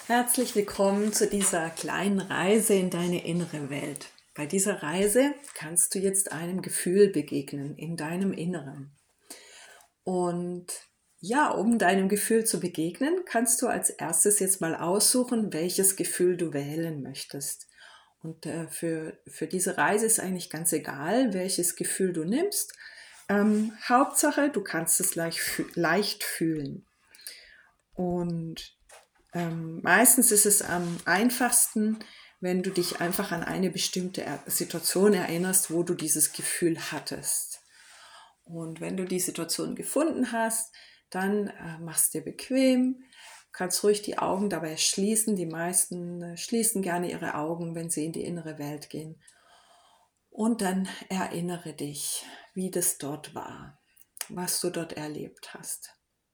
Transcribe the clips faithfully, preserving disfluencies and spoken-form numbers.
Herzlich willkommen zu dieser kleinen Reise in deine innere Welt. Bei dieser Reise kannst du jetzt einem Gefühl begegnen in deinem Inneren. Und ja, um deinem Gefühl zu begegnen, kannst du als erstes jetzt mal aussuchen, welches Gefühl du wählen möchtest. Und äh, für, für diese Reise ist eigentlich ganz egal, welches Gefühl du nimmst. Ähm, Hauptsache, du kannst es leicht, leicht fühlen. Und ähm, meistens ist es am einfachsten, wenn du dich einfach an eine bestimmte Situation erinnerst, wo du dieses Gefühl hattest. Und wenn du die Situation gefunden hast, dann äh, machst dir bequem, kannst ruhig die Augen dabei schließen. Die meisten äh, schließen gerne ihre Augen, wenn sie in die innere Welt gehen. Und dann erinnere dich, wie das dort war, was du dort erlebt hast.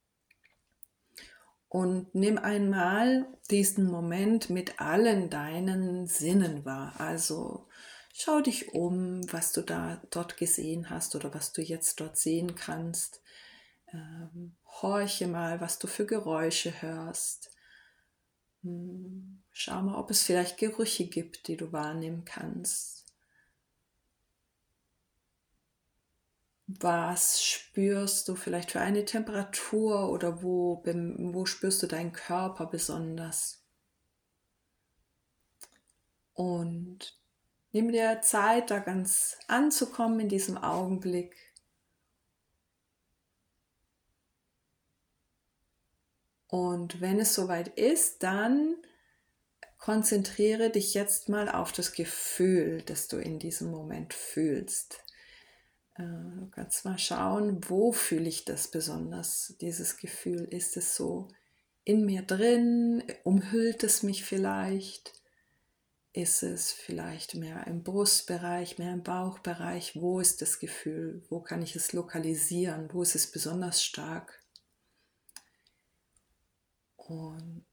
Und nimm einmal diesen Moment mit allen deinen Sinnen wahr. Also schau dich um, was du da dort gesehen hast oder was du jetzt dort sehen kannst. Ähm, horche mal, was du für Geräusche hörst. Hm, schau mal, ob es vielleicht Gerüche gibt, die du wahrnehmen kannst. Was spürst du vielleicht für eine Temperatur oder wo, wo spürst du deinen Körper besonders? Und nimm dir Zeit, da ganz anzukommen in diesem Augenblick. Und wenn es soweit ist, dann konzentriere dich jetzt mal auf das Gefühl, das du in diesem Moment fühlst. Du kannst mal schauen, wo fühle ich das besonders, dieses Gefühl. Ist es so in mir drin? Umhüllt es mich vielleicht? Ist es vielleicht mehr im Brustbereich, mehr im Bauchbereich? Wo ist das Gefühl? Wo kann ich es lokalisieren? Wo ist es besonders stark? Und,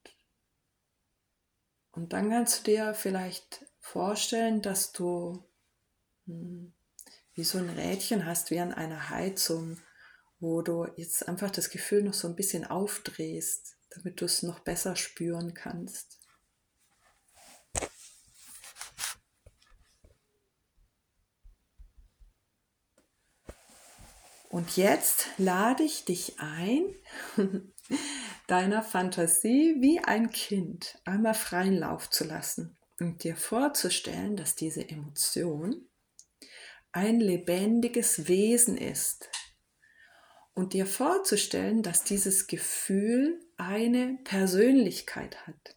und dann kannst du dir vielleicht vorstellen, dass du hm, wie so ein Rädchen hast, wie an einer Heizung, wo du jetzt einfach das Gefühl noch so ein bisschen aufdrehst, damit du es noch besser spüren kannst. Und jetzt lade ich dich ein, deiner Fantasie wie ein Kind einmal freien Lauf zu lassen und dir vorzustellen, dass diese Emotion ein lebendiges Wesen ist. Und dir vorzustellen, dass dieses Gefühl eine Persönlichkeit hat.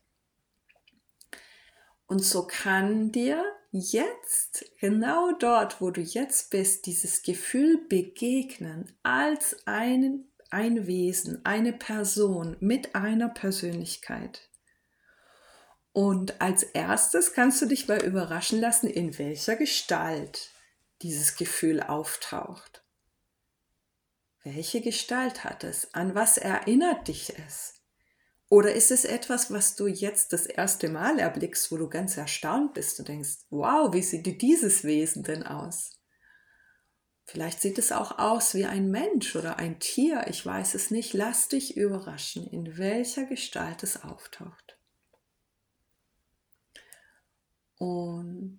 Und so kann dir jetzt, genau dort, wo du jetzt bist, dieses Gefühl begegnen als ein, ein Wesen, eine Person mit einer Persönlichkeit. Und als erstes kannst du dich mal überraschen lassen, in welcher Gestalt dieses Gefühl auftaucht. Welche Gestalt hat es? An was erinnert dich es? Oder ist es etwas, was du jetzt das erste Mal erblickst, wo du ganz erstaunt bist und denkst, wow, wie sieht dieses Wesen denn aus? Vielleicht sieht es auch aus wie ein Mensch oder ein Tier, ich weiß es nicht. Lass dich überraschen, in welcher Gestalt es auftaucht. Und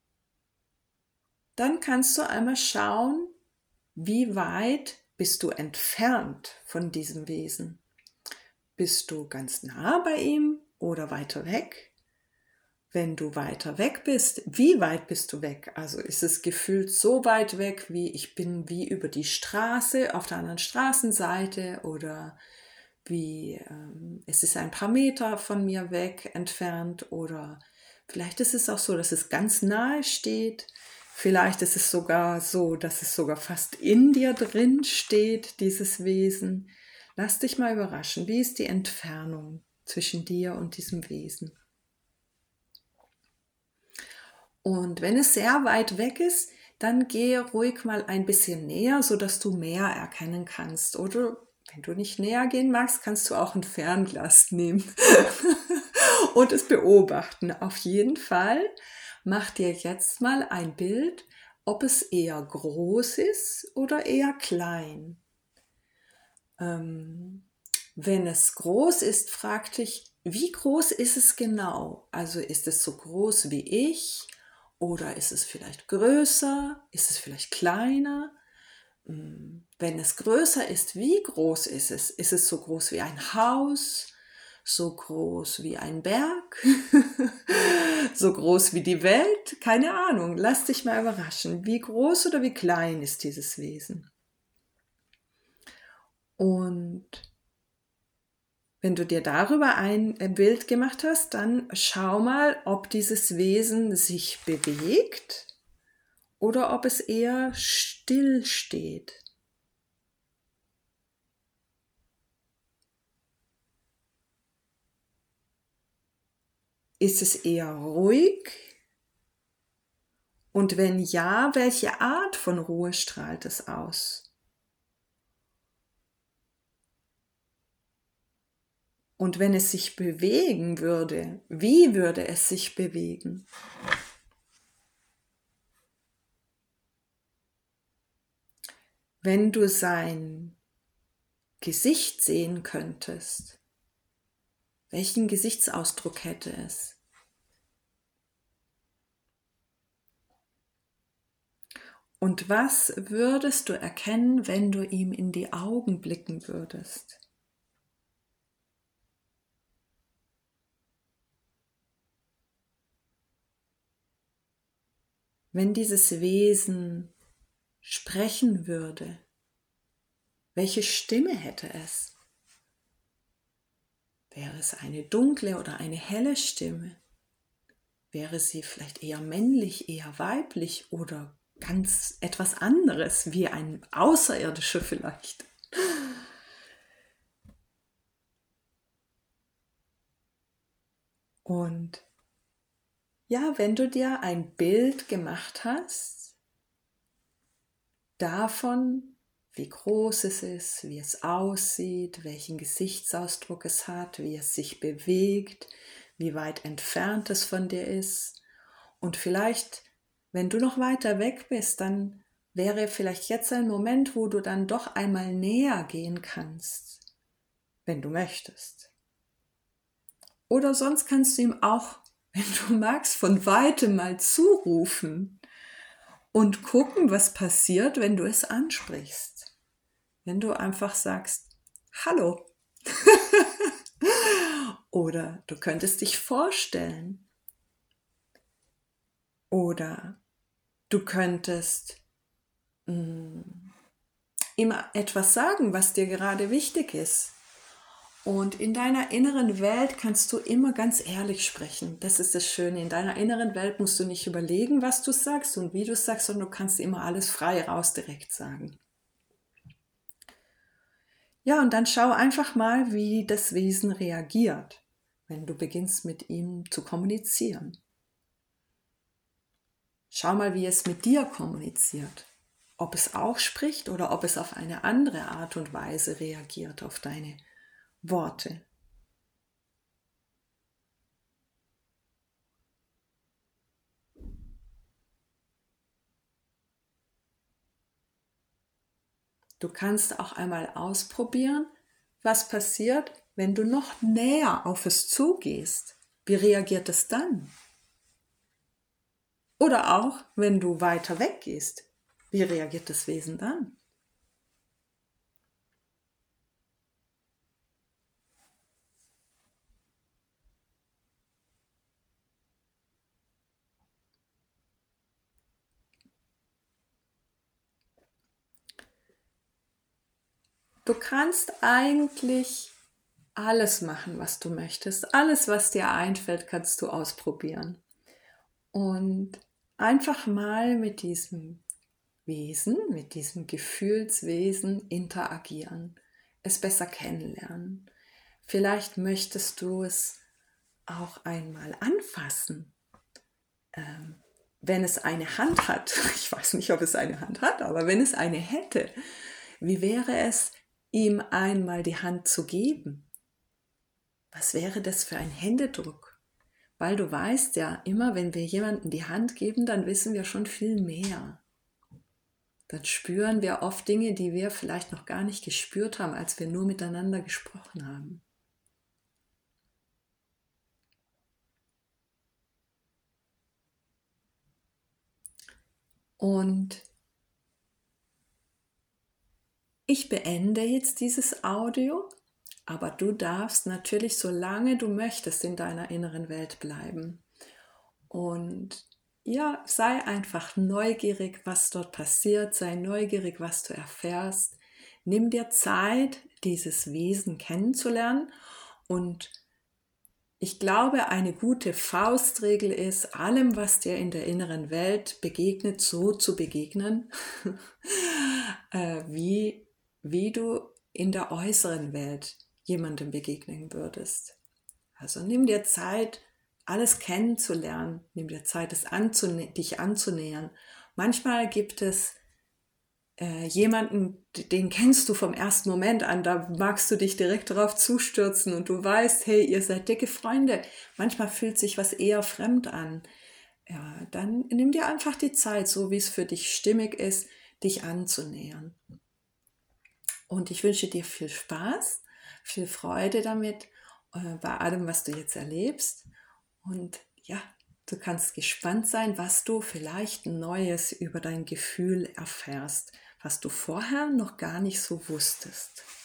dann kannst du einmal schauen, wie weit bist du entfernt von diesem Wesen. Bist du ganz nah bei ihm oder weiter weg? Wenn du weiter weg bist, wie weit bist du weg? Also ist es gefühlt so weit weg, wie ich bin wie über die Straße auf der anderen Straßenseite oder wie ähm, es ist ein paar Meter von mir weg entfernt oder vielleicht ist es auch so, dass es ganz nahe steht. Vielleicht ist es sogar so, dass es sogar fast in dir drin steht, dieses Wesen. Lass dich mal überraschen, wie ist die Entfernung zwischen dir und diesem Wesen? Und wenn es sehr weit weg ist, dann gehe ruhig mal ein bisschen näher, sodass du mehr erkennen kannst. Oder wenn du nicht näher gehen magst, kannst du auch ein Fernglas nehmen und es beobachten. Auf jeden Fall mach dir jetzt mal ein Bild, ob es eher groß ist oder eher klein. Ähm, wenn es groß ist, frag dich, wie groß ist es genau? Also ist es so groß wie ich oder ist es vielleicht größer? Ist es vielleicht kleiner? Hm, Wenn es größer ist, wie groß ist es? Ist es so groß wie ein Haus? So groß wie ein Berg? So groß wie die Welt? Keine Ahnung. Lass dich mal überraschen. Wie groß oder wie klein ist dieses Wesen? Und wenn du dir darüber ein Bild gemacht hast, dann schau mal, ob dieses Wesen sich bewegt oder ob es eher still steht. Ist es eher ruhig? Und wenn ja, welche Art von Ruhe strahlt es aus? Und wenn es sich bewegen würde, wie würde es sich bewegen? Wenn du sein Gesicht sehen könntest, welchen Gesichtsausdruck hätte es? Und was würdest du erkennen, wenn du ihm in die Augen blicken würdest? Wenn dieses Wesen sprechen würde, welche Stimme hätte es? Wäre es eine dunkle oder eine helle Stimme? Wäre sie vielleicht eher männlich, eher weiblich oder ganz etwas anderes, wie ein Außerirdischer vielleicht? Und ja, wenn du dir ein Bild gemacht hast davon, wie groß es ist, wie es aussieht, welchen Gesichtsausdruck es hat, wie es sich bewegt, wie weit entfernt es von dir ist. Und vielleicht, wenn du noch weiter weg bist, dann wäre vielleicht jetzt ein Moment, wo du dann doch einmal näher gehen kannst, wenn du möchtest. Oder sonst kannst du ihm auch, wenn du magst, von weitem mal zurufen und gucken, was passiert, wenn du es ansprichst. Wenn du einfach sagst, hallo. Oder du könntest dich vorstellen. Oder du könntest mh, ihm etwas sagen, was dir gerade wichtig ist. Und in deiner inneren Welt kannst du immer ganz ehrlich sprechen. Das ist das Schöne. In deiner inneren Welt musst du nicht überlegen, was du sagst und wie du sagst, sondern du kannst immer alles frei raus direkt sagen. Ja, und dann schau einfach mal, wie das Wesen reagiert, wenn du beginnst mit ihm zu kommunizieren. Schau mal, wie es mit dir kommuniziert. Ob es auch spricht oder ob es auf eine andere Art und Weise reagiert auf deine Worte. Du kannst auch einmal ausprobieren, was passiert, wenn du noch näher auf es zugehst. Wie reagiert es dann? Oder auch, wenn du weiter weggehst. Wie reagiert das Wesen dann? Du kannst eigentlich alles machen, was du möchtest. Alles, was dir einfällt, kannst du ausprobieren. Und einfach mal mit diesem Wesen, mit diesem Gefühlswesen interagieren, es besser kennenlernen. Vielleicht möchtest du es auch einmal anfassen, ähm, wenn es eine Hand hat. Ich weiß nicht, ob es eine Hand hat, aber wenn es eine hätte, wie wäre es, ihm einmal die Hand zu geben? Was wäre das für ein Händedruck? Weil du weißt ja, immer wenn wir jemandem die Hand geben, dann wissen wir schon viel mehr. Dann spüren wir oft Dinge, die wir vielleicht noch gar nicht gespürt haben, als wir nur miteinander gesprochen haben. Und ich beende jetzt dieses Audio, aber du darfst natürlich, solange du möchtest, in deiner inneren Welt bleiben. Und ja, sei einfach neugierig, was dort passiert, sei neugierig, was du erfährst. Nimm dir Zeit, dieses Wesen kennenzulernen. Und ich glaube, eine gute Faustregel ist, allem, was dir in der inneren Welt begegnet, so zu begegnen, äh, wie, wie du in der äußeren Welt jemandem begegnen würdest. Also nimm dir Zeit, alles kennenzulernen. Nimm dir Zeit, es anzunä- dich anzunähern. Manchmal gibt es äh, jemanden, den kennst du vom ersten Moment an, da magst du dich direkt darauf zustürzen und du weißt, hey, ihr seid dicke Freunde. Manchmal fühlt sich was eher fremd an. Ja, dann nimm dir einfach die Zeit, so wie es für dich stimmig ist, dich anzunähern. Und ich wünsche dir viel Spaß, viel Freude damit, äh, bei allem, was du jetzt erlebst. Und ja, du kannst gespannt sein, was du vielleicht Neues über dein Gefühl erfährst, was du vorher noch gar nicht so wusstest.